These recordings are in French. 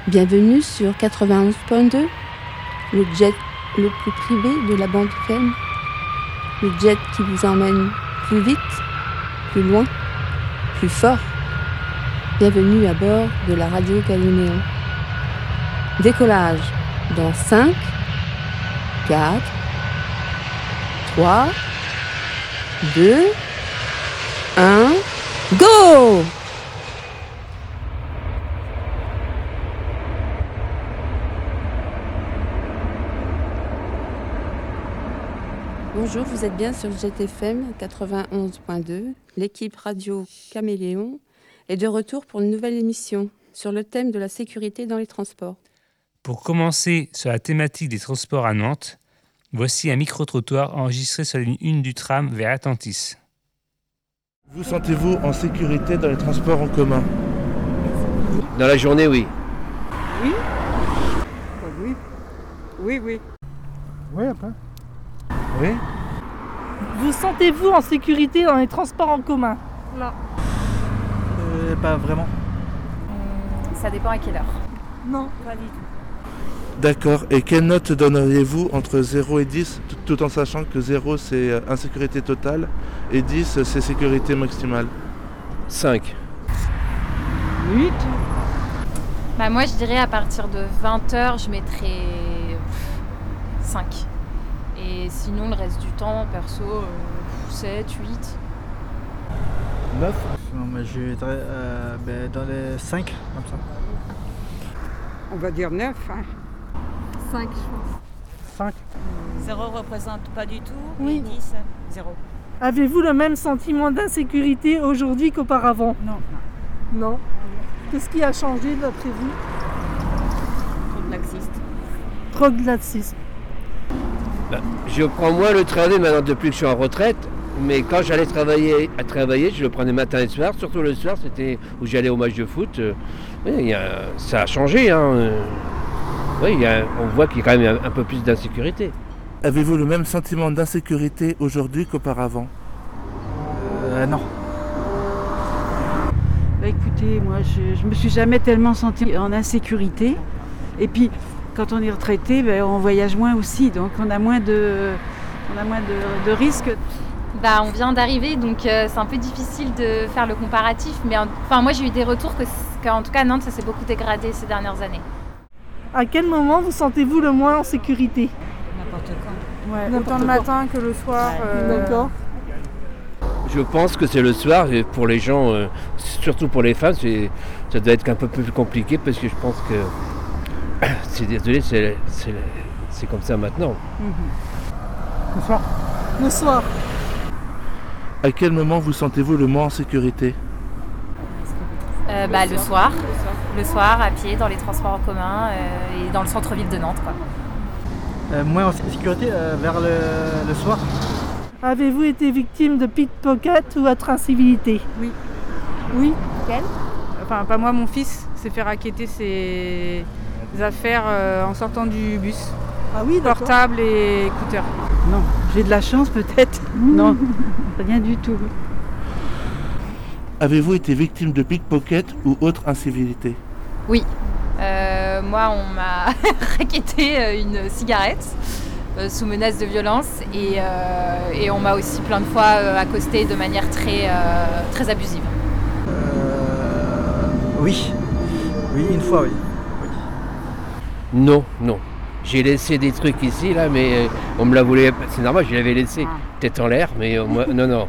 Bienvenue sur 91.2, le jet le plus privé de la bande FM. Le jet qui vous emmène plus vite, plus loin, plus fort. Bienvenue à bord de la radio Galiléon. Décollage dans 5, 4, 3, 2, 1, go! Bonjour, vous êtes bien sur le Jet FM 91.2. L'équipe radio Caméléon est de retour pour une nouvelle émission sur le thème de la sécurité dans les transports. Pour commencer sur la thématique des transports à Nantes, voici un micro-trottoir enregistré sur la ligne 1 du tram vers Atlantis. Vous sentez-vous en sécurité dans les transports en commun ? Dans la journée, oui. Oui. Oui. Oui, oui. Oui, après. Oui. Vous sentez-vous en sécurité dans les transports en commun ? Non. Pas vraiment. Ça dépend à quelle heure. Non, pas du tout. D'accord. Et quelle note donneriez-vous entre 0 et 10, tout en sachant que 0 c'est insécurité totale et 10 c'est sécurité maximale ? 5. 8. Bah moi je dirais à partir de 20h je mettrais 5. Et sinon le reste du temps perso 7, 8. 9. Non, mais je mettrais dans les 5, comme ça. On va dire 9. Hein. 5, je pense. 5. 0 représente pas du tout, Oui. et 10, 0. Avez-vous le même sentiment d'insécurité aujourd'hui qu'auparavant ? Non. Non. Qu'est-ce qui a changé d'après vous ? Trop de laxistes. Trop de laxisme. Je prends moins le train maintenant depuis que je suis en retraite, mais quand j'allais travailler, je le prenais matin et soir, surtout le soir, c'était où j'allais au match de foot. Oui, ça a changé. Hein. Oui, on voit qu'il y a quand même un peu plus d'insécurité. Avez-vous le même sentiment d'insécurité aujourd'hui qu'auparavant ? Non. Bah écoutez, moi je me suis jamais tellement sentie en insécurité. Et puis quand on est retraité, on voyage moins aussi, donc on a moins de risques. Bah on vient d'arriver donc c'est un peu difficile de faire le comparatif. Mais moi j'ai eu des retours qu'en tout cas Nantes ça s'est beaucoup dégradé ces dernières années. À quel moment vous sentez-vous le moins en sécurité ? N'importe quand. Ouais, Autant le matin que le soir. D'accord. Je pense que c'est le soir, et pour les gens, surtout pour les femmes, ça doit être un peu plus compliqué parce que je pense que, désolé, c'est comme ça maintenant. Le soir. Le soir. À quel moment vous sentez-vous le moins en sécurité ? Le soir. Le soir, à pied, dans les transports en commun et dans le centre-ville de Nantes, quoi. Moins en sécurité vers le soir. Avez-vous été victime de pickpocket ou autre incivilité ? Oui. Quelle ? Enfin, pas moi, mon fils s'est fait racketter ses affaires en sortant du bus. Ah oui, d'accord. Portable et écouteurs. Non, j'ai de la chance peut-être. Non, rien du tout. Avez-vous été victime de pickpocket ou autre incivilité ? Oui. Moi, on m'a racketté une cigarette sous menace de violence et on m'a aussi plein de fois accosté de manière très abusive. Oui. Oui, une fois, oui. Non. J'ai laissé des trucs ici, là, mais on me l'a voulu. C'est normal, je l'avais laissé tête en l'air, mais moi, non.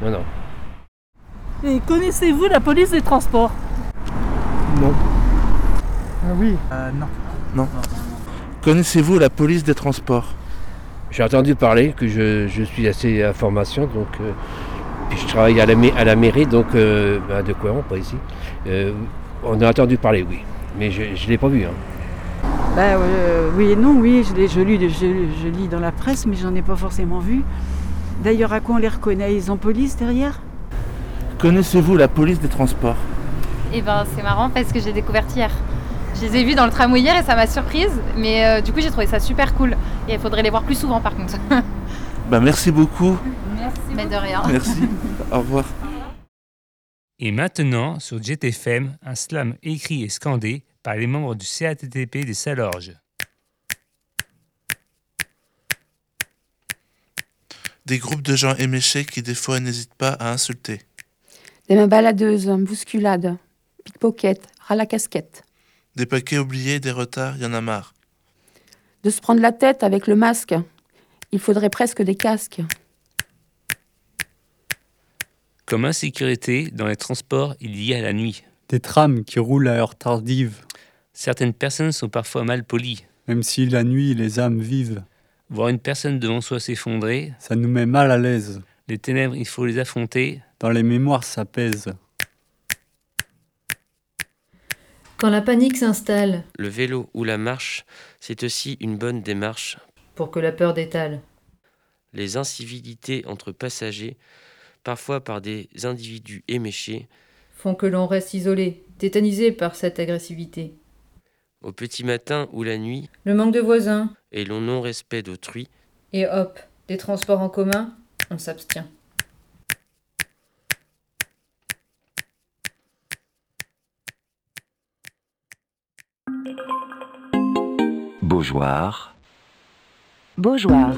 Et connaissez-vous la police des transports ? Non. Oui. Non. Connaissez-vous la police des transports ? J'ai entendu parler que je suis assez à formation, donc puis je travaille à la mairie, donc de Couëron, pas ici. On a entendu parler, oui, mais je ne l'ai pas vu. Hein. Oui et non, oui, je lis dans la presse, mais j'en ai pas forcément vu. D'ailleurs, à quoi on les reconnaît ? Ils ont police derrière ? Connaissez-vous la police des transports ? Eh ben c'est marrant parce que j'ai découvert hier. Je les ai vus dans le tramway hier et ça m'a surprise, mais du coup j'ai trouvé ça super cool. Et il faudrait les voir plus souvent par contre. Merci beaucoup. Merci. Mais de rien. Merci. Au revoir. Et maintenant, sur Jet FM, un slam écrit et scandé par les membres du CATTP des Salorges. Des groupes de gens éméchés qui des fois n'hésitent pas à insulter. Des mains baladeuses, bousculades, pickpocket, ras la casquette. Des paquets oubliés, des retards, il y en a marre. De se prendre la tête avec le masque. Il faudrait presque des casques. Comme insécurité, dans les transports, il y a la nuit. Des trams qui roulent à heure tardive. Certaines personnes sont parfois mal polies. Même si la nuit, les âmes vivent. Voir une personne devant soi s'effondrer, ça nous met mal à l'aise. Les ténèbres, il faut les affronter. Dans les mémoires, ça pèse. Quand la panique s'installe. Le vélo ou la marche, c'est aussi une bonne démarche. Pour que la peur détale. Les incivilités entre passagers, parfois par des individus éméchés, font que l'on reste isolé, tétanisé par cette agressivité. Au petit matin ou la nuit, le manque de voisins et le non-respect d'autrui, et hop, des transports en commun, on s'abstient. Beaujoire. Beaujoire.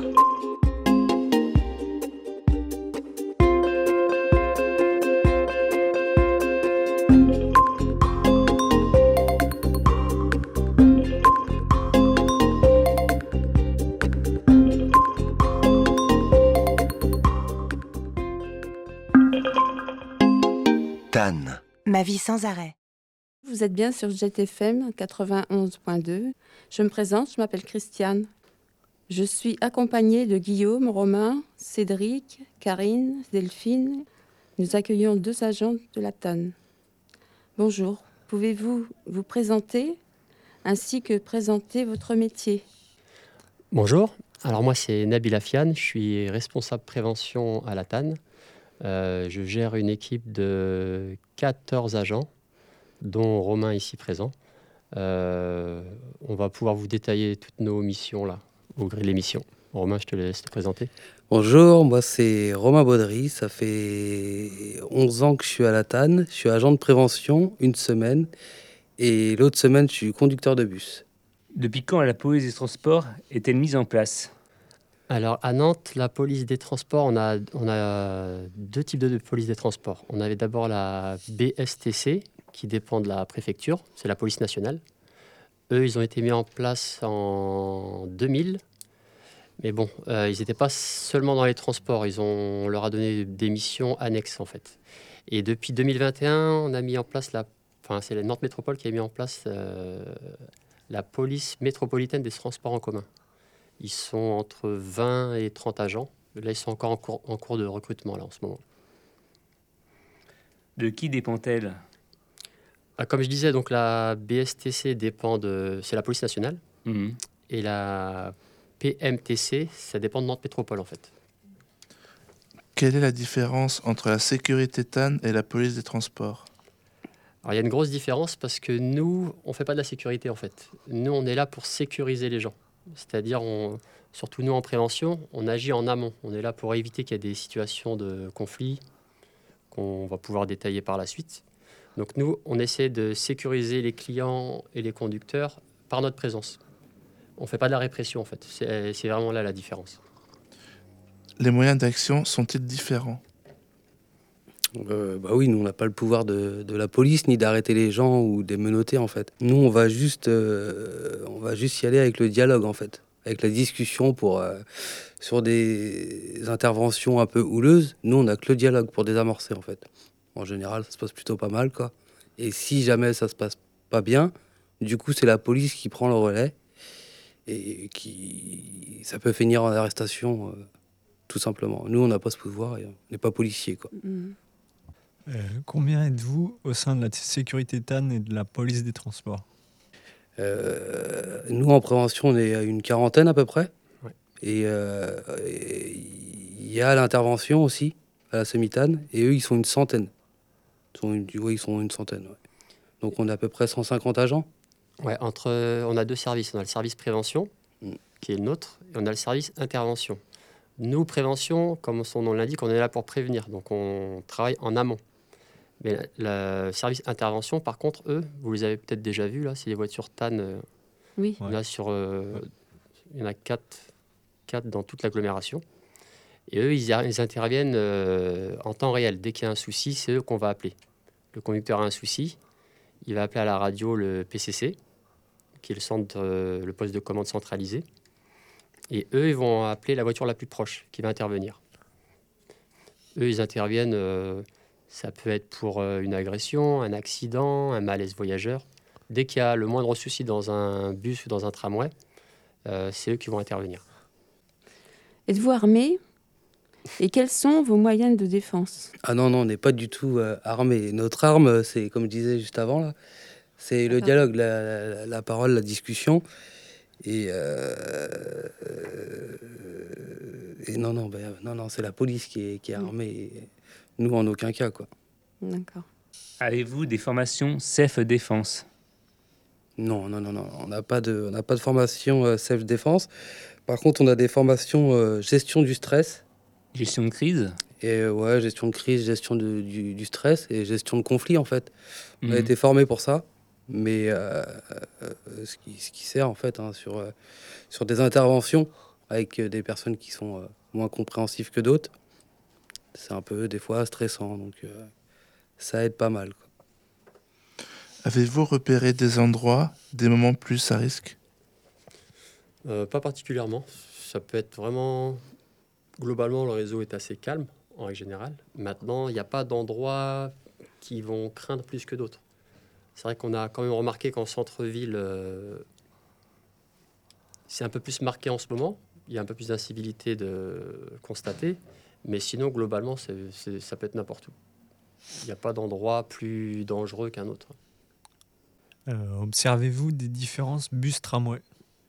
Tannes. Ma vie sans arrêt. Vous êtes bien sur Jet FM 91.2. Je me présente, je m'appelle Christiane. Je suis accompagnée de Guillaume, Romain, Cédric, Karine, Delphine. Nous accueillons 2 agents de la TAN. Bonjour, pouvez-vous vous présenter ainsi que présenter votre métier? Bonjour, alors moi c'est Nabil Afiane, je suis responsable prévention à la TAN. Je gère une équipe de 14 agents, dont Romain ici présent. On va pouvoir vous détailler toutes nos missions là, au gré de l'émission. Romain, je te laisse te présenter. Bonjour, moi c'est Romain Baudry, ça fait 11 ans que je suis à la TAN. Je suis agent de prévention, une semaine, et l'autre semaine je suis conducteur de bus. Depuis quand la police des transports est-elle mise en place ? Alors à Nantes, la police des transports, on a 2 types de police des transports. On avait d'abord la BSTC, qui dépend de la préfecture, c'est la police nationale. Eux, ils ont été mis en place en 2000. Mais bon, ils n'étaient pas seulement dans les transports, on leur a donné des missions annexes en fait. Et depuis 2021, on a mis en place c'est la Nantes Métropole qui a mis en place la police métropolitaine des transports en commun. Ils sont entre 20 et 30 agents. Là, ils sont encore en cours de recrutement là, en ce moment. De qui dépend-elle ? Comme je disais, donc la BSTC c'est la police nationale. Et la PMTC, ça dépend de Nantes Métropole en fait. Quelle est la différence entre la sécurité TAN et la police des transports ? Alors il y a une grosse différence parce que nous, on ne fait pas de la sécurité en fait. Nous, on est là pour sécuriser les gens. C'est-à-dire, surtout nous en prévention, on agit en amont. On est là pour éviter qu'il y ait des situations de conflit qu'on va pouvoir détailler par la suite. Donc nous, on essaie de sécuriser les clients et les conducteurs par notre présence. On ne fait pas de la répression en fait. C'est vraiment là la différence. Les moyens d'action sont-ils différents ? Oui, nous on n'a pas le pouvoir de la police ni d'arrêter les gens ou de les menotter en fait. Nous on va juste y aller avec le dialogue en fait, avec la discussion sur des interventions un peu houleuses. Nous on n'a que le dialogue pour désamorcer en fait. En général ça se passe plutôt pas mal quoi. Et si jamais ça se passe pas bien, du coup c'est la police qui prend le relais et ça peut finir en arrestation tout simplement. Nous on n'a pas ce pouvoir et on n'est pas policiers quoi. Combien êtes-vous au sein de la sécurité TAN et de la police des transports ? Nous, en prévention, on est à une quarantaine à peu près. Ouais. Et il y a l'intervention aussi, à la semi-TAN, et eux, ils sont une centaine. Ils sont une centaine, ouais. Donc on a à peu près 150 agents. Ouais, on a 2 services. On a le service prévention, qui est le nôtre, et on a le service intervention. Nous, prévention, comme son nom l'indique, on est là pour prévenir. Donc on travaille en amont. Mais le service intervention, par contre, eux, vous les avez peut-être déjà vus, là, c'est les voitures TAN. Oui. Là, il y en a 4 dans toute l'agglomération. Et eux, ils interviennent en temps réel. Dès qu'il y a un souci, c'est eux qu'on va appeler. Le conducteur a un souci, il va appeler à la radio le PCC, qui est le poste de commande centralisé. Et eux, ils vont appeler la voiture la plus proche qui va intervenir. Eux, ils interviennent, ça peut être pour une agression, un accident, un malaise voyageur. Dès qu'il y a le moindre souci dans un bus ou dans un tramway, c'est eux qui vont intervenir. Êtes-vous armé? Et quels sont vos moyens de défense? Ah non, on n'est pas du tout armé. Notre arme, c'est comme je disais juste avant, là, c'est le dialogue, la parole, la discussion. Et non, c'est la police qui est armée. Et nous, en aucun cas, quoi. D'accord. Avez-vous des formations self-défense? Non, on n'a pas de formation self-défense. Par contre, on a des formations gestion du stress. Gestion de crise? Et gestion de crise, gestion du stress et gestion de conflit, en fait. On a été formés pour ça, mais ce qui sert, en fait, sur des interventions avec des personnes qui sont moins compréhensives que d'autres, c'est un peu, des fois, stressant. Donc, ça aide pas mal, quoi. Avez-vous repéré des endroits, des moments plus à risque? Pas particulièrement. Ça peut être vraiment... Globalement, le réseau est assez calme, en règle générale. Maintenant, il n'y a pas d'endroits qui vont craindre plus que d'autres. C'est vrai qu'on a quand même remarqué qu'en centre-ville, c'est un peu plus marqué en ce moment. Il y a un peu plus d'incivilité de constater. Mais sinon, globalement, ça peut être n'importe où. Il n'y a pas d'endroit plus dangereux qu'un autre. Observez-vous des différences bus-tramway?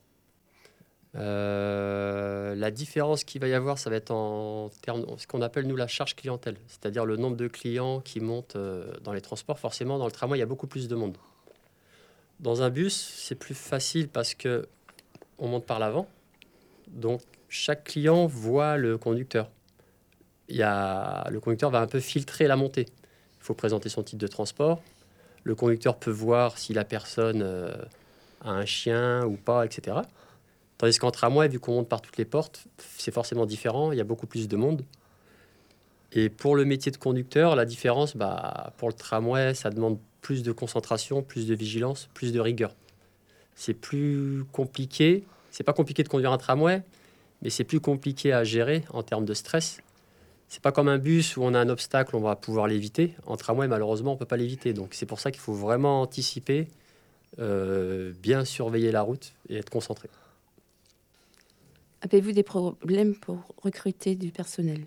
La différence qu'il va y avoir, ça va être en termes de ce qu'on appelle, nous, la charge clientèle. C'est-à-dire le nombre de clients qui montent dans les transports. Forcément, dans le tramway, il y a beaucoup plus de monde. Dans un bus, c'est plus facile parce qu'on monte par l'avant. Donc, chaque client voit le conducteur. Le conducteur va un peu filtrer la montée. Il faut présenter son titre de transport. Le conducteur peut voir si la personne a un chien ou pas, etc. Tandis qu'en tramway, vu qu'on monte par toutes les portes, c'est forcément différent, il y a beaucoup plus de monde. Et pour le métier de conducteur, la différence, pour le tramway, ça demande plus de concentration, plus de vigilance, plus de rigueur. C'est plus compliqué. C'est pas compliqué de conduire un tramway, mais c'est plus compliqué à gérer en termes de stress. C'est pas comme un bus où on a un obstacle, on va pouvoir l'éviter. En tramway, malheureusement, on peut pas l'éviter. Donc c'est pour ça qu'il faut vraiment anticiper, bien surveiller la route et être concentré. Avez-vous des problèmes pour recruter du personnel?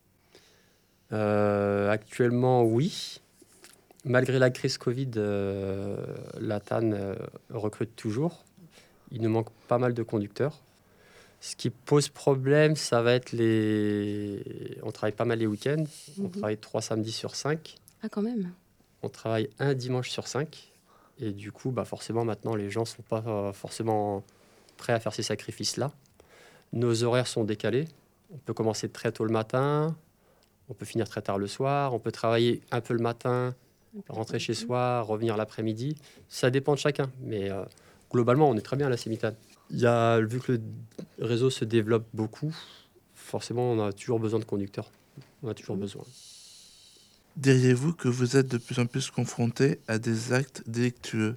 Actuellement, oui. Malgré la crise Covid, la TAN recrute toujours. Il nous manque pas mal de conducteurs. Ce qui pose problème, ça va être on travaille pas mal les week-ends. On travaille 3 samedis sur 5. Ah, quand même. On travaille un dimanche sur 5. Et du coup, forcément, maintenant, les gens ne sont pas forcément prêts à faire ces sacrifices-là. Nos horaires sont décalés. On peut commencer très tôt le matin, on peut finir très tard le soir, on peut travailler un peu le matin, rentrer chez soi, revenir l'après-midi. Ça dépend de chacun, mais globalement, on est très bien à la Sémitane. Vu que le réseau se développe beaucoup, forcément, on a toujours besoin de conducteurs. On a toujours besoin. Diriez-vous que vous êtes de plus en plus confronté à des actes délictueux?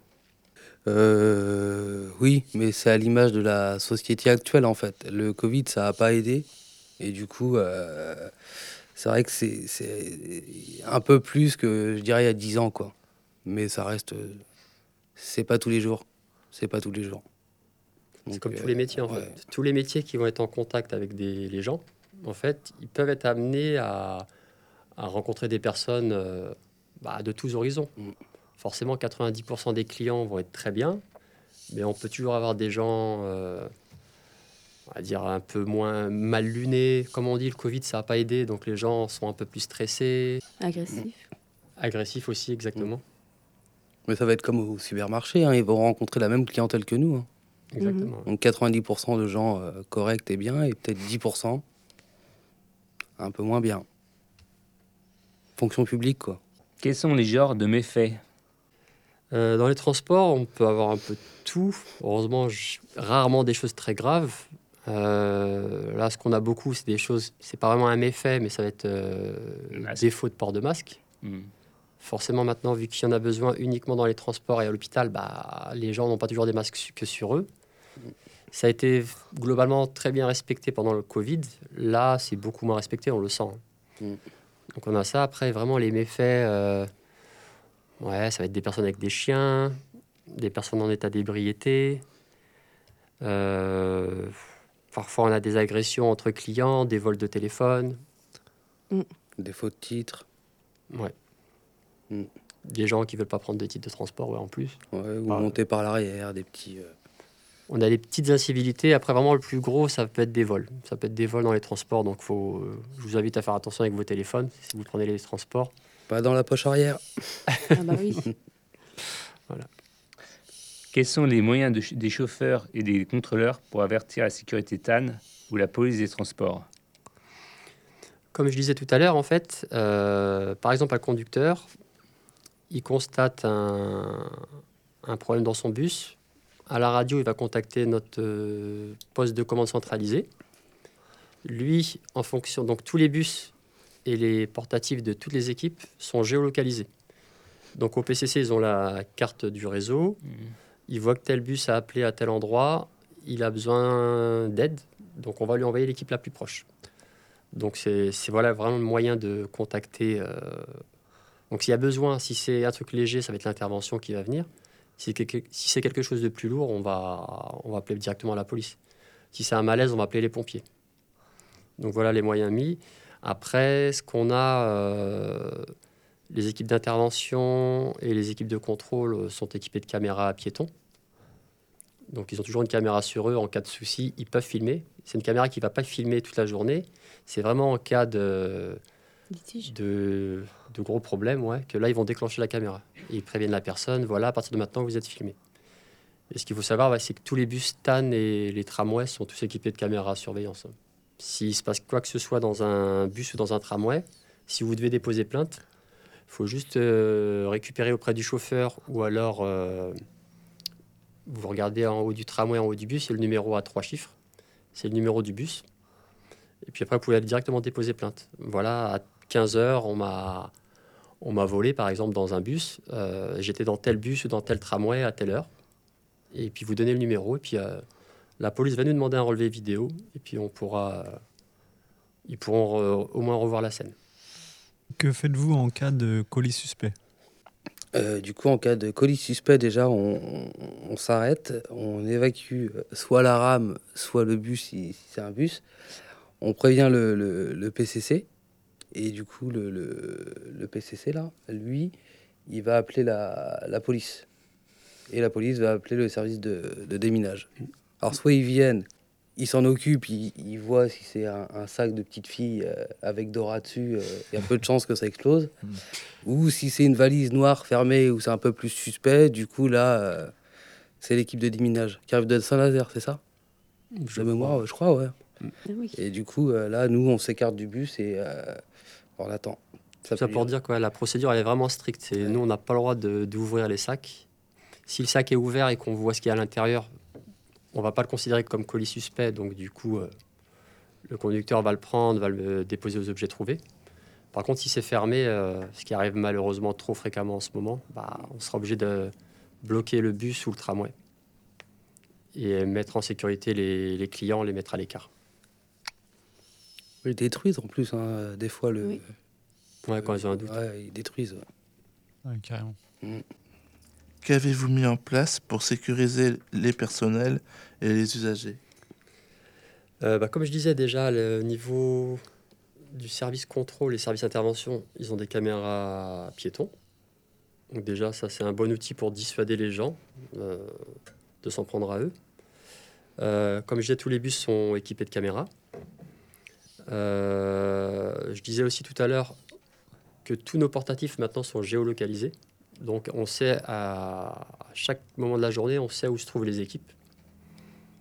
Oui, mais c'est à l'image de la société actuelle, en fait. Le Covid, ça n'a pas aidé. Et du coup, c'est vrai que c'est un peu plus que, je dirais, il y a 10 ans, quoi. Mais ça reste... c'est pas tous les jours. C'est pas tous les jours. Donc, c'est comme tous les métiers, en fait. Tous les métiers qui vont être en contact avec les gens, en fait, ils peuvent être amenés à rencontrer des personnes de tous horizons. Forcément, 90% des clients vont être très bien, mais on peut toujours avoir des gens, on va dire, un peu moins mal lunés. Comme on dit, le Covid, ça n'a pas aidé, donc les gens sont un peu plus stressés. Agressifs. Agressifs aussi, exactement. Mais ça va être comme au supermarché, ils vont rencontrer la même clientèle que nous. Exactement. Donc 90% de gens corrects et bien, et peut-être 10% un peu moins bien. Fonction publique, quoi. Quels sont les genres de méfaits? Dans les transports, on peut avoir un peu de tout. Heureusement, rarement des choses très graves. Là, ce qu'on a beaucoup, c'est des choses, c'est pas vraiment un méfait, mais ça va être défaut de port de masque. Forcément, maintenant, vu qu'il y en a besoin uniquement dans les transports et à l'hôpital, les gens n'ont pas toujours des masques que sur eux. Ça a été globalement très bien respecté pendant le Covid. Là, c'est beaucoup moins respecté, on le sent. Donc on a ça. Après, vraiment, les méfaits, ça va être des personnes avec des chiens, des personnes en état d'ébriété. Parfois, on a des agressions entre clients, des vols de téléphone. Des faux titres. Ouais. Des gens qui veulent pas prendre de titres de transport, en plus. Ouais, ou monter par l'arrière, des petits... On a des petites incivilités. Après, vraiment, le plus gros, ça peut être des vols. Ça peut être des vols dans les transports. Donc, je vous invite à faire attention avec vos téléphones si vous prenez les transports. Pas dans la poche arrière. Ah bah oui. Voilà. Quels sont les moyens des chauffeurs et des contrôleurs pour avertir la sécurité TAN ou la police des transports? Comme je disais tout à l'heure, en fait, par exemple, un conducteur, il constate un problème dans son bus. À la radio, il va contacter notre poste de commande centralisé. Lui, en fonction... Donc, tous les bus et les portatifs de toutes les équipes sont géolocalisés. Donc, au PCC, ils ont la carte du réseau. Ils voient que tel bus a appelé à tel endroit. Il a besoin d'aide. Donc, on va lui envoyer l'équipe la plus proche. Donc, c'est voilà, vraiment le moyen de contacter. Donc, s'il y a besoin, si c'est un truc léger, ça va être l'intervention qui va venir. Si c'est quelque chose de plus lourd, on va appeler directement la police. Si c'est un malaise, on va appeler les pompiers. Donc, voilà les moyens mis. Après, ce qu'on a, les équipes d'intervention et les équipes de contrôle sont équipées de caméras piétons. Donc, ils ont toujours une caméra sur eux. En cas de souci, ils peuvent filmer. C'est une caméra qui ne va pas filmer toute la journée. C'est vraiment en cas de gros problèmes, que là, ils vont déclencher la caméra. Et ils préviennent la personne, voilà, à partir de maintenant, vous êtes filmé. Et ce qu'il faut savoir, c'est que tous les bus TAN et les tramways sont tous équipés de caméras de surveillance. S'il se passe quoi que ce soit dans un bus ou dans un tramway, si vous devez déposer plainte, il faut juste récupérer auprès du chauffeur ou alors vous regardez en haut du tramway, en haut du bus, il y a le numéro à 3 chiffres. C'est le numéro du bus. Et puis après, vous pouvez aller directement déposer plainte. Voilà, à 15h, on m'a volé, par exemple, dans un bus. J'étais dans tel bus ou dans tel tramway à telle heure. Et puis vous donnez le numéro. Et puis la police va nous demander un relevé vidéo. Et puis ils pourront au moins revoir la scène. Que faites-vous en cas de colis suspect? Du coup, en cas de colis suspect, déjà, on s'arrête, on évacue soit la rame, soit le bus si c'est un bus. On prévient le PCC. Et du coup, le PCC, là, lui, il va appeler la police. Et la police va appeler le service de déminage. Alors, soit ils viennent, ils s'en occupent, ils voient si c'est un sac de petite fille avec Dora dessus, il y a peu de chances que ça explose. Ou si c'est une valise noire fermée où c'est un peu plus suspect, du coup, là, c'est l'équipe de déminage qui arrive de Saint-Nazaire, c'est ça? De mémoire, je crois, ouais. Oui. Et du coup, là, nous, on s'écarte du bus et on attend. Ça pour dire que la procédure, elle est vraiment stricte. Nous, on n'a pas le droit d'ouvrir les sacs. Si le sac est ouvert et qu'on voit ce qu'il y a à l'intérieur, on ne va pas le considérer comme colis suspect. Donc, du coup, le conducteur va le prendre, va le déposer aux objets trouvés. Par contre, si c'est fermé, ce qui arrive malheureusement trop fréquemment en ce moment, on sera obligé de bloquer le bus ou le tramway et mettre en sécurité les clients, les mettre à l'écart. Ils détruisent en plus, des fois, Oui. Ouais, quand ils ont un doute. Ouais, ils détruisent. Ouais, carrément. Qu'avez-vous mis en place pour sécuriser les personnels et les usagers? Comme je disais déjà, le niveau du service contrôle et service intervention, ils ont des caméras piétons. Donc déjà, ça, c'est un bon outil pour dissuader les gens de s'en prendre à eux. Comme je disais, tous les bus sont équipés de caméras. Je disais aussi tout à l'heure que tous nos portatifs maintenant sont géolocalisés. Donc on sait à chaque moment de la journée, on sait où se trouvent les équipes.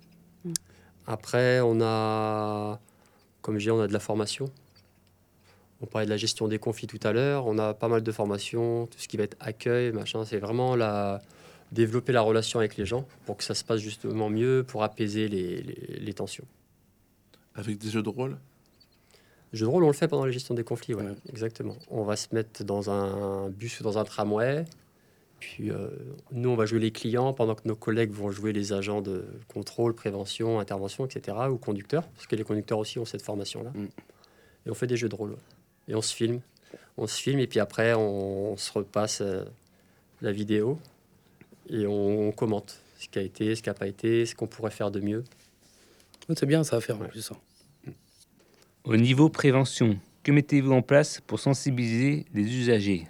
Après, on a, comme je dis, on a de la formation. On parlait de la gestion des conflits tout à l'heure. On a pas mal de formations, tout ce qui va être accueil, machin. C'est vraiment développer la relation avec les gens pour que ça se passe justement mieux, pour apaiser les tensions. Avec des jeux de rôle? Jeu de rôle, on le fait pendant la gestion des conflits, ouais, exactement. On va se mettre dans un bus ou dans un tramway. Puis nous, on va jouer les clients pendant que nos collègues vont jouer les agents de contrôle, prévention, intervention, etc. ou conducteurs, parce que les conducteurs aussi ont cette formation-là. Et on fait des jeux de rôle. Ouais. Et on se filme. Et puis après, on se repasse la vidéo et on commente ce qui a été, ce qui n'a pas été, ce qu'on pourrait faire de mieux. C'est bien ça à faire en plus. Ça. Au niveau prévention, que mettez-vous en place pour sensibiliser les usagers?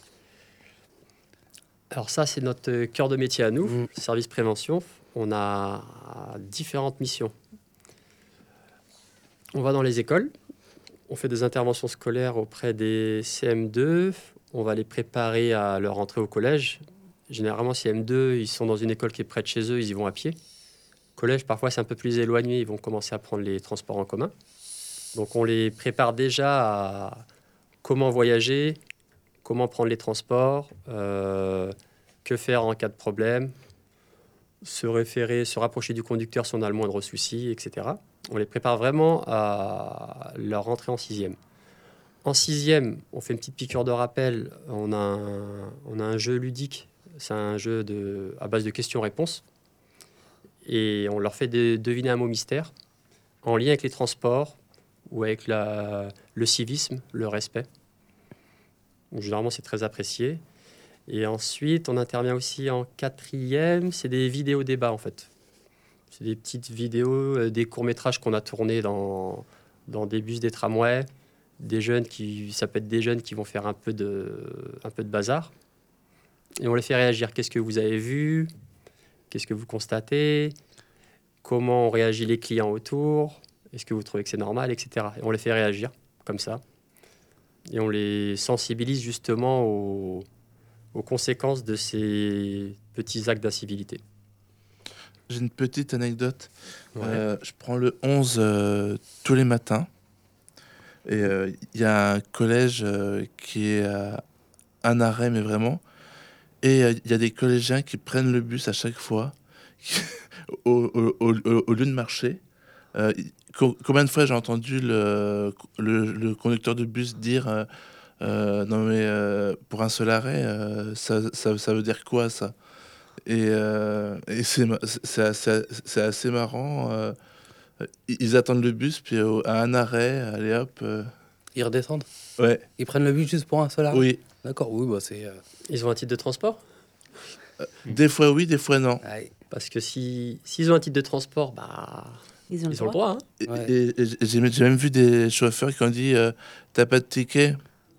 Alors ça, c'est notre cœur de métier à nous, service prévention. On a différentes missions. On va dans les écoles, on fait des interventions scolaires auprès des CM2, on va les préparer à leur entrée au collège. Généralement, CM2, ils sont dans une école qui est près de chez eux, ils y vont à pied. Collège, parfois, c'est un peu plus éloigné, ils vont commencer à prendre les transports en commun. Donc on les prépare déjà à comment voyager, comment prendre les transports, que faire en cas de problème, se rapprocher du conducteur si on a le moindre souci, etc. On les prépare vraiment à leur entrée en 6e. En 6e, on fait une petite piqûre de rappel. On a un jeu ludique. C'est un jeu à base de questions-réponses. Et on leur fait deviner un mot mystère en lien avec les transports ou avec le civisme, le respect. Donc, généralement, c'est très apprécié. Et ensuite, on intervient aussi en 4e. C'est des vidéos débats, en fait. C'est des petites vidéos, des courts-métrages qu'on a tournés dans des bus, des tramways. Ça peut être des jeunes qui vont faire un peu de bazar. Et on les fait réagir. Qu'est-ce que vous avez vu? Qu'est-ce que vous constatez? Comment ont réagi les clients autour? Est-ce que vous trouvez que c'est normal, etc. Et on les fait réagir, comme ça. Et on les sensibilise justement aux conséquences de ces petits actes d'incivilité. J'ai une petite anecdote. Ouais. Je prends le 11 tous les matins. Et il y a un collège qui est à un arrêt, mais vraiment. Et il y a des collégiens qui prennent le bus à chaque fois, au lieu de marcher. Combien de fois j'ai entendu le conducteur de bus dire non mais pour un seul arrêt, ça veut dire quoi ça? Et c'est assez marrant. Ils attendent le bus, puis à un arrêt, allez hop. Ils redescendent? Ouais. Ils prennent le bus juste pour un seul arrêt? Oui. D'accord, oui, bah c'est... Ils ont un titre de transport? Des fois oui, des fois non. Ouais. Parce que s'ils ont un titre de transport, ils ont le droit. Hein. Et j'ai même vu des chauffeurs qui ont dit t'as pas de ticket,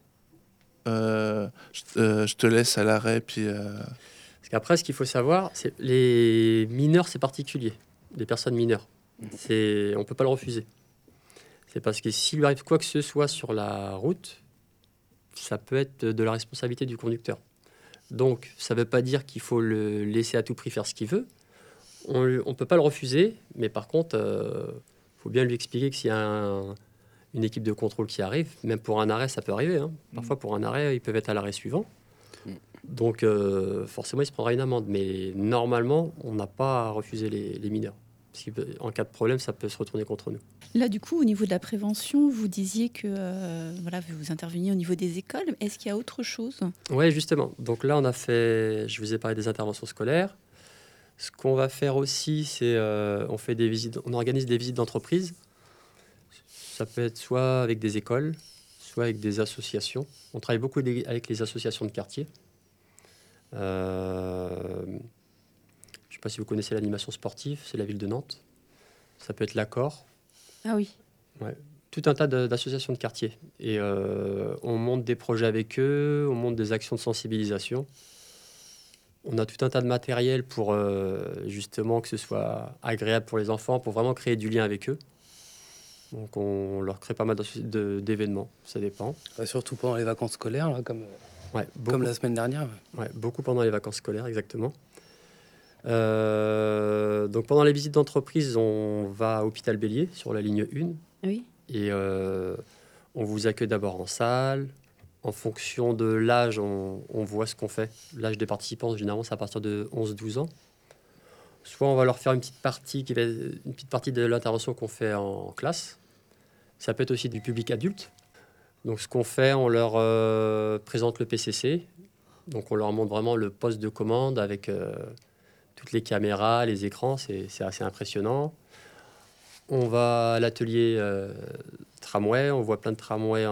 je te laisse à l'arrêt. Puis Parce qu'après, ce qu'il faut savoir, c'est les mineurs, c'est particulier, les personnes mineures. On ne peut pas le refuser. C'est parce que s'il lui arrive quoi que ce soit sur la route, ça peut être de la responsabilité du conducteur. Donc, ça ne veut pas dire qu'il faut le laisser à tout prix faire ce qu'il veut. On ne peut pas le refuser, mais par contre, faut bien lui expliquer que s'il y a une équipe de contrôle qui arrive, même pour un arrêt, ça peut arriver. Hein. Parfois, pour un arrêt, ils peuvent être à l'arrêt suivant. Donc, forcément, il se prendra une amende. Mais normalement, on n'a pas à refuser les mineurs. Parce qu'en cas de problème, ça peut se retourner contre nous. Là, du coup, au niveau de la prévention, vous disiez que vous interveniez au niveau des écoles. Est-ce qu'il y a autre chose? Oui, justement. Donc là, je vous ai parlé des interventions scolaires. Ce qu'on va faire aussi, c'est on organise des visites d'entreprise. Ça peut être soit avec des écoles, soit avec des associations. On travaille beaucoup avec les associations de quartier. Je ne sais pas si vous connaissez l'animation sportive, c'est la ville de Nantes. Ça peut être l'Accord. Ah oui. Ouais. Tout un tas d'associations de quartier. Et on monte des projets avec eux, on monte des actions de sensibilisation. On a tout un tas de matériel pour justement que ce soit agréable pour les enfants, pour vraiment créer du lien avec eux. Donc on leur crée pas mal d'événements, ça dépend. Surtout pendant les vacances scolaires, là, comme la semaine dernière. Ouais, beaucoup pendant les vacances scolaires, exactement. Donc pendant les visites d'entreprise, on va à Hôpital Bélier sur la ligne 1. Oui. Et On vous accueille d'abord en salle. En fonction de l'âge, on voit ce qu'on fait. L'âge des participants, généralement, c'est à partir de 11-12 ans. Soit on va leur faire une petite partie de l'intervention qu'on fait en classe. Ça peut être aussi du public adulte. Donc ce qu'on fait, on leur présente le PCC. Donc on leur montre vraiment le poste de commande avec toutes les caméras, les écrans. C'est assez impressionnant. On va à l'atelier tramway. On voit plein de tramways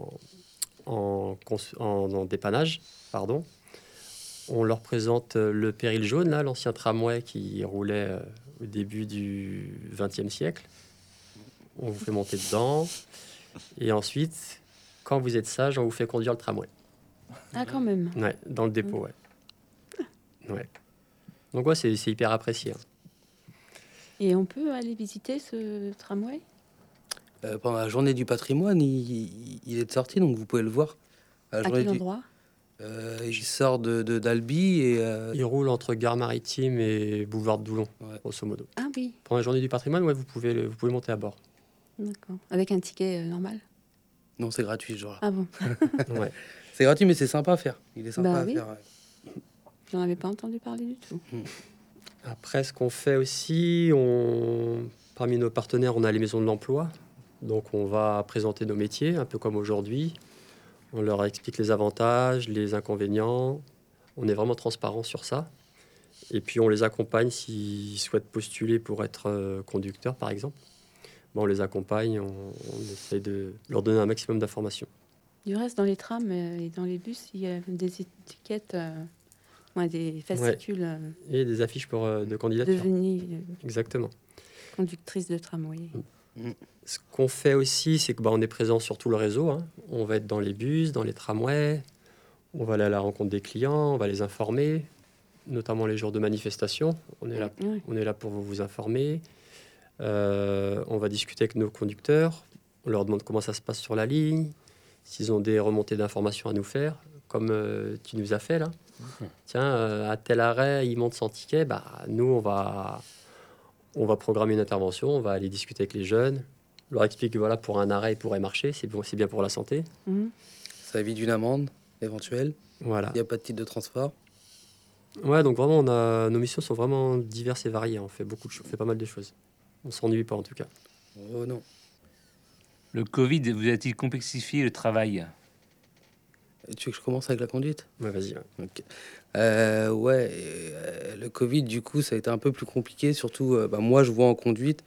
en dépannage, pardon. On leur présente le Péril jaune, là, l'ancien tramway qui roulait au début du XXe siècle. On vous fait monter dedans. Et ensuite, quand vous êtes sage, on vous fait conduire le tramway. Ah, quand même. Ouais, dans le dépôt, ouais. Donc, ouais, c'est hyper apprécié. Et on peut aller visiter ce tramway? Pendant la journée du patrimoine, il est sorti, donc vous pouvez le voir. À quel endroit? Il sort d'Albi et... Il roule entre Gare Maritime et Boulevard de Doulon, grosso modo. Ah oui. Pendant la journée du patrimoine, ouais, vous pouvez monter à bord. D'accord. Avec un ticket normal? Non, c'est gratuit ce jour-là. Ah bon? Ouais. C'est gratuit, mais c'est sympa à faire. Il est sympa à faire. J'en avais pas entendu parler du tout. Après, ce qu'on fait aussi, parmi nos partenaires, on a les maisons de l'emploi. Donc, on va présenter nos métiers, un peu comme aujourd'hui. On leur explique les avantages, les inconvénients. On est vraiment transparent sur ça. Et puis, on les accompagne s'ils souhaitent postuler pour être conducteurs, par exemple. Bon, on les accompagne, on essaie de leur donner un maximum d'informations. Du reste, dans les trams et dans les bus, il y a des étiquettes, des fascicules. Et des affiches de candidature. Devenir Exactement. Conductrice de tramway. Ce qu'on fait aussi, c'est que on est présent sur tout le réseau. Hein. On va être dans les bus, dans les tramways. On va aller à la rencontre des clients, on va les informer, notamment les jours de manifestation. On est là pour vous informer. On va discuter avec nos conducteurs. On leur demande comment ça se passe sur la ligne, s'ils ont des remontées d'informations à nous faire, comme tu nous as fait là. Tiens, à tel arrêt, il monte sans ticket. Nous, on va programmer une intervention, on va aller discuter avec les jeunes, leur expliquer que voilà, pour un arrêt, il pourrait marcher, c'est bien pour la santé. Ça évite une amende éventuelle. Voilà. Il n'y a pas de titre de transport. Ouais, donc vraiment, nos missions sont vraiment diverses et variées. On fait pas mal de choses. On s'ennuie pas en tout cas. Oh non. Le Covid vous a-t-il complexifié le travail? Tu veux que je commence avec la conduite? Ouais, vas-y. Okay. Le Covid, du coup, ça a été un peu plus compliqué. Surtout, moi, je vois en conduite.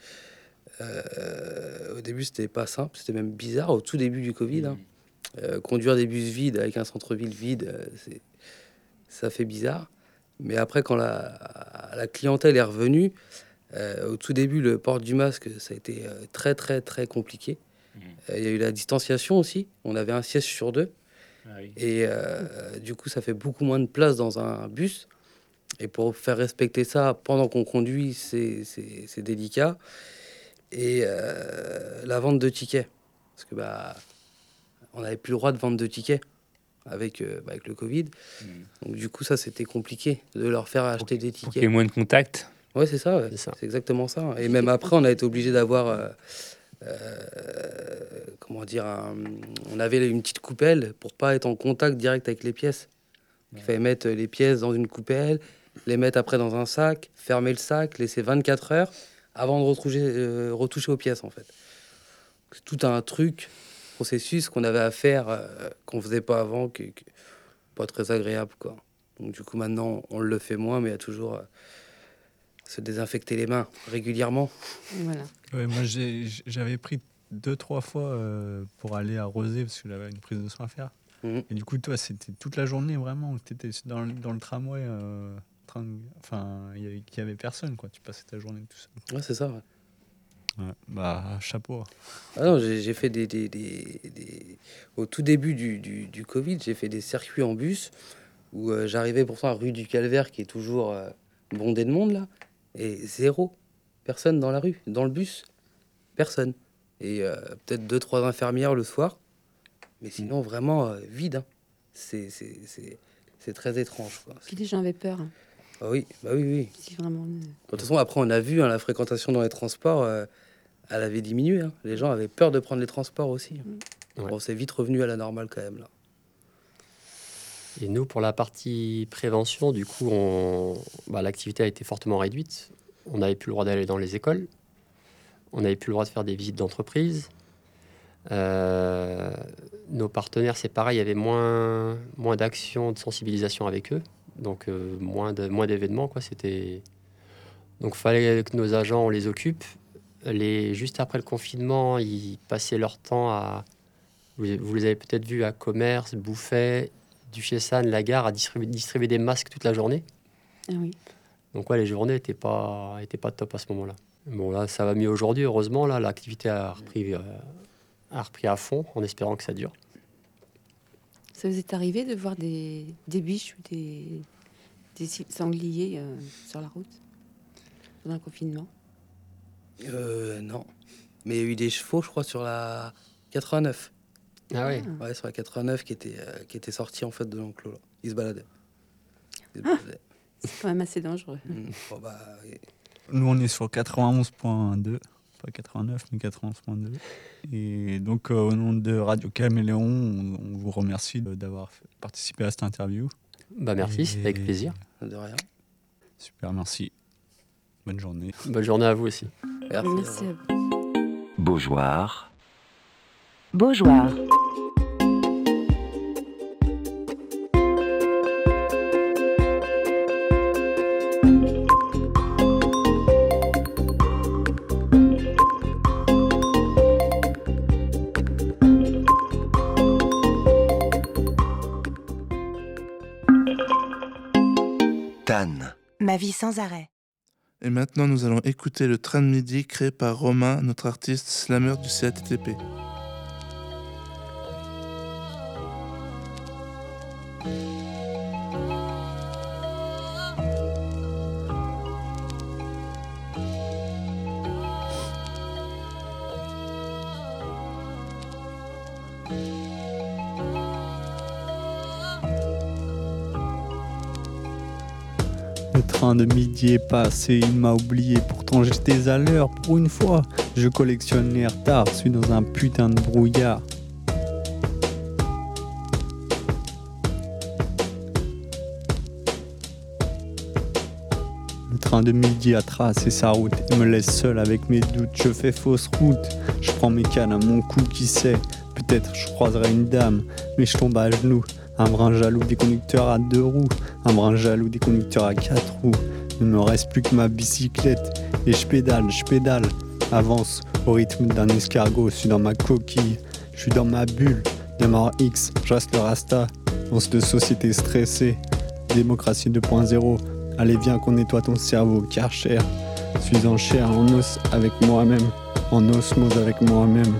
Au début, c'était pas simple. C'était même bizarre au tout début du Covid. Conduire des bus vides avec un centre-ville vide, ça fait bizarre. Mais après, quand la clientèle est revenue, au tout début, le port du masque, ça a été très, très, très compliqué. Il y a eu la distanciation aussi. On avait un siège sur deux. Ah oui. Et du coup, ça fait beaucoup moins de place dans un bus. Et pour faire respecter ça pendant qu'on conduit, c'est délicat. Et la vente de tickets. Parce que on n'avait plus le droit de vendre de tickets avec le Covid. Donc du coup, ça, c'était compliqué de leur faire acheter des tickets. Pour qu'il y ait moins de contacts. Ouais, c'est ça. Ouais. C'est exactement ça. Et même après, on a été obligé d'avoir... on avait une petite coupelle pour pas être en contact direct avec les pièces. Il fallait mettre les pièces dans une coupelle, les mettre après dans un sac, fermer le sac, laisser 24 heures avant de retoucher aux pièces, en fait. C'est tout un processus qu'on avait à faire, qu'on faisait pas avant, qui pas très agréable, quoi. Donc du coup, maintenant, on le fait moins, mais il y a toujours se désinfecter les mains régulièrement. Voilà. Ouais, moi, j'avais pris 2-3 fois pour aller à Rosé, parce que j'avais une prise de sang à faire. Et du coup, toi, c'était toute la journée, vraiment. Tu étais dans le tramway, il n'y avait personne, quoi. Tu passais ta journée tout seul. Ouais, c'est ça, ouais. Ouais, chapeau. Ah non, j'ai fait au tout début du Covid, j'ai fait des circuits en bus où j'arrivais pourtant à rue du Calvaire, qui est toujours bondée de monde, là, et zéro personne dans la rue, dans le bus, personne. Et peut-être 2-3 infirmières le soir, mais sinon vraiment vide. Hein. C'est très étrange, quoi. Puis les gens avaient peur. Hein. Ah oui, oui. C'est vraiment... De toute façon, après, on a vu la fréquentation dans les transports, elle avait diminué. Hein. Les gens avaient peur de prendre les transports aussi. Ouais. Bon, c'est vite revenu à la normale quand même là. Et nous, pour la partie prévention, du coup, l'activité a été fortement réduite. On n'avait plus le droit d'aller dans les écoles. On n'avait plus le droit de faire des visites d'entreprise. Nos partenaires, c'est pareil, il y avait moins d'actions de sensibilisation avec eux. Donc, moins d'événements, quoi. Donc, il fallait que nos agents, on les occupe. Juste après le confinement, ils passaient leur temps à... Vous les avez peut-être vus à Commerce, Bouffet, Duchesane, la gare, à distribuer des masques toute la journée. Ah oui. Donc les journées n'étaient pas top à ce moment-là. Bon, là, ça va mieux aujourd'hui, heureusement. Là, l'activité a repris à fond, en espérant que ça dure. Ça vous est arrivé de voir des biches ou des sangliers sur la route pendant le confinement? Non. Mais il y a eu des chevaux, je crois, sur la 89. Ah oui. Ouais, sur la 89 qui était sorti en fait de l'enclos là. Ils se baladaient. C'est quand même assez dangereux. Bon, oui. Nous, on est sur 91.2, pas 89, mais 91.2. Et donc, au nom de Radio Caméléon, on vous remercie d'avoir participé à cette interview. Merci, c'est avec plaisir. De rien. Super, merci. Bonne journée. Bonne journée à vous aussi. Merci à vous. Beaujoire. Beaujoire. Tann. Ma vie sans arrêt. Et maintenant, nous allons écouter le train de midi créé par Romain, notre artiste slammer du CATTP. Le train de midi est passé, il m'a oublié, pourtant j'étais à l'heure pour une fois. Je collectionne les retards, suis dans un putain de brouillard. Le train de midi a tracé sa route et me laisse seul avec mes doutes. Je fais fausse route, je prends mes cannes à mon cou, qui sait. Peut-être je croiserai une dame, mais je tombe à genoux. Un brin jaloux des conducteurs à 2 roues, un brin jaloux des conducteurs à 4 roues. Il ne me reste plus que ma bicyclette et je pédale, avance au rythme d'un escargot. Je suis dans ma coquille, je suis dans ma bulle, de mort X, je reste le rasta. Once de société stressée, démocratie 2.0. Allez viens qu'on nettoie ton cerveau, car cher. Je suis en chair, en os avec moi-même, en osmose avec moi-même.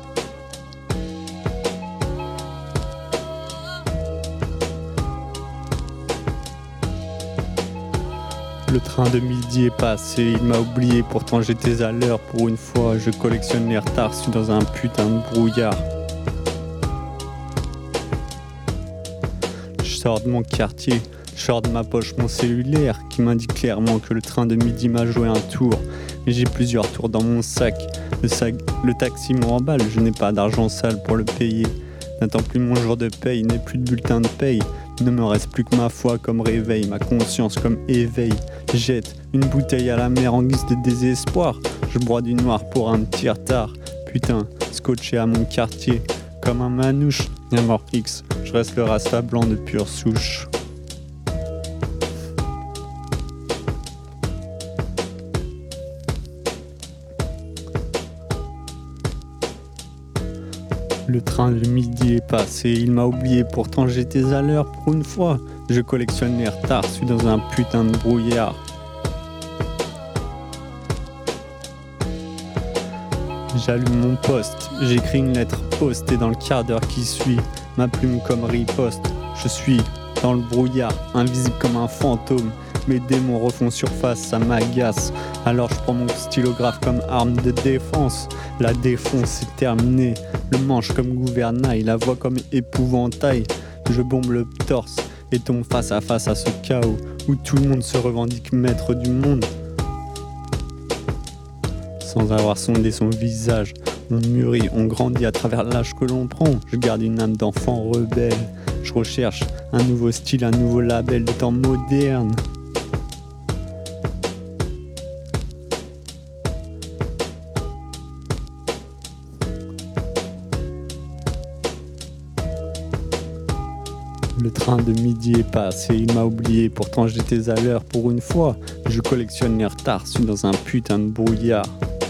Le train de midi est passé, il m'a oublié, pourtant j'étais à l'heure pour une fois. Je collectionne les retards, suis dans un putain de brouillard. Je sors de mon quartier, je sors de ma poche mon cellulaire qui m'indique clairement que le train de midi m'a joué un tour. Mais j'ai plusieurs tours dans mon sac. Le taxi me remballe, je n'ai pas d'argent sale pour le payer. N'attends plus mon jour de paye, n'ai plus de bulletin de paye. Il ne me reste plus que ma foi comme réveil, ma conscience comme éveil. Jette une bouteille à la mer en guise de désespoir. Je bois du noir pour un petit retard. Putain, scotché à mon quartier, comme un manouche, un mort X. Je reste le rasta blanc de pure souche. Le train de midi est passé, il m'a oublié, pourtant j'étais à l'heure pour une fois. Je collectionne les retards, suis dans un putain de brouillard. J'allume mon poste, j'écris une lettre postée dans le quart d'heure qui suit. Ma plume comme riposte, je suis dans le brouillard, invisible comme un fantôme. Mes démons refont surface, ça m'agace. Alors je prends mon stylographe comme arme de défense. La défonce est terminée, le manche comme gouvernail, la voix comme épouvantail. Je bombe le torse et tombe face à ce chaos où tout le monde se revendique maître du monde. sans avoir sondé son visage. On mûrit, on grandit à travers l'âge que l'on prend. Je garde une âme d'enfant rebelle. Je recherche un nouveau style, un nouveau label de temps moderne. Le train de midi est passé, il m'a oublié, pourtant j'étais à l'heure pour une fois. Je collectionne les retards, suis dans un putain de brouillard.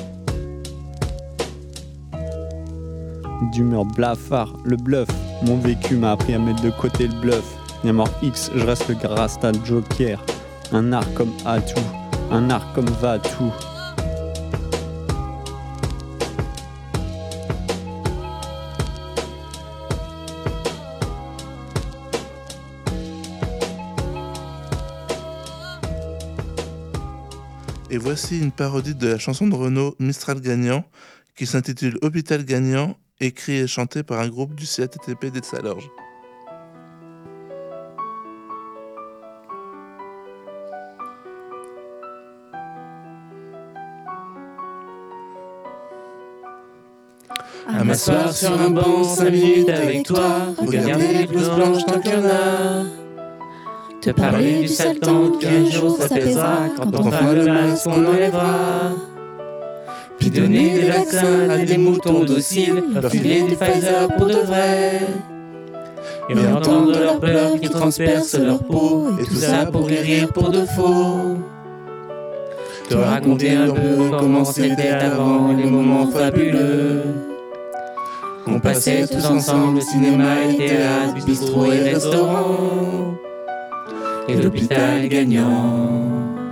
D'humeur blafard, le bluff, mon vécu m'a appris à mettre de côté le bluff. Bien mort X, je reste le Grasta Joker. Un art comme Atout, un art comme Vatou. Et voici une parodie de la chanson de Renaud Mistral Gagnant qui s'intitule Hôpital Gagnant, écrit et chanté par un groupe du CATTP des Salorges. À m'asseoir sur un banc 5 minutes avec toi, regarder les blouses blanches tant qu'il y en a. Te parler du sale temps qu'un jour s'apaisera quand enfin le masque on enlèvera. Puis donner des vaccins à des moutons dociles, leur filer des Pfizer pour de vrai. Et entendre leur peur qui transperce leur peau, et tout ça pour guérir pour de faux. Te raconter un peu comment c'était avant, les moments fabuleux qu'on passait tous ensemble, cinéma et théâtre, bistrot et restaurant. Et l'hôpital gagnant.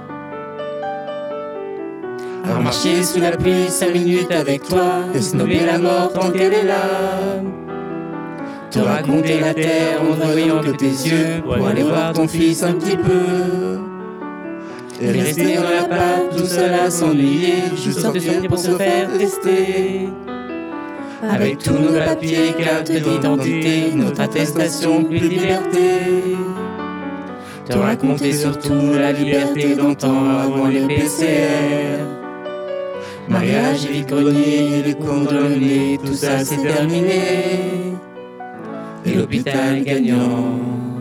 À marcher sous la pluie 5 minutes avec toi, et snobber la mort tant qu'elle est là. Te raconter la terre en ne voyant que tes yeux, pour aller voir ton fils un petit peu. Et rester dans la pâte tout seul à s'ennuyer, juste sortir pour se faire tester. Avec tous nos papiers, cartes d'identité, notre attestation plus liberté. Te raconter surtout la liberté d'antan avant les PCR. Mariage et vide-grenier, les condamnés, tout ça c'est terminé. Et l'hôpital gagnant.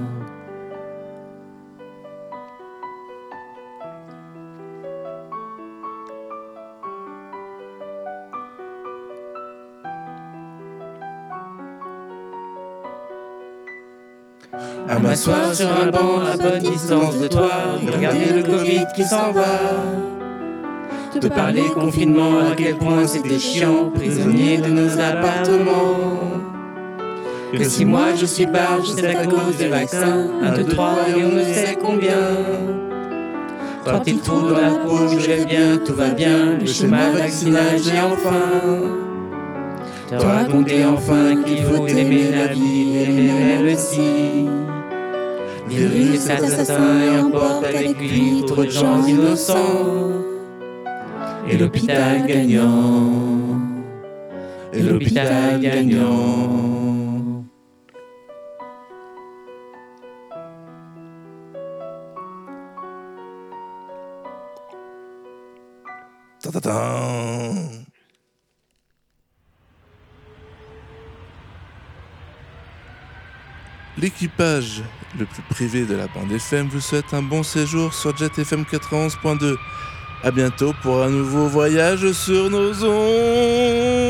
À m'asseoir sur un banc à bonne distance de toi, regarder le Covid qui s'en va. Te parler confinement, à quel point c'était chiant, prisonnier de nos appartements. Que si moi je suis barge, c'est à cause des vaccins, 1, 2, 3 et on ne sait combien. Sorti le trou dans la peau, je vais bien, tout va bien, le schéma vaccinal j'ai enfin. Te raconter enfin qu'il faut aimer la vie, aimer elle aussi. Virus assassin et emporte avec lui trop de gens innocents. Et l'hôpital gagnant. Et l'hôpital gagnant. Ta-ta-ta. L'équipage le plus privé de la bande FM vous souhaite un bon séjour sur Jet FM 91.2. A bientôt pour un nouveau voyage sur nos ondes.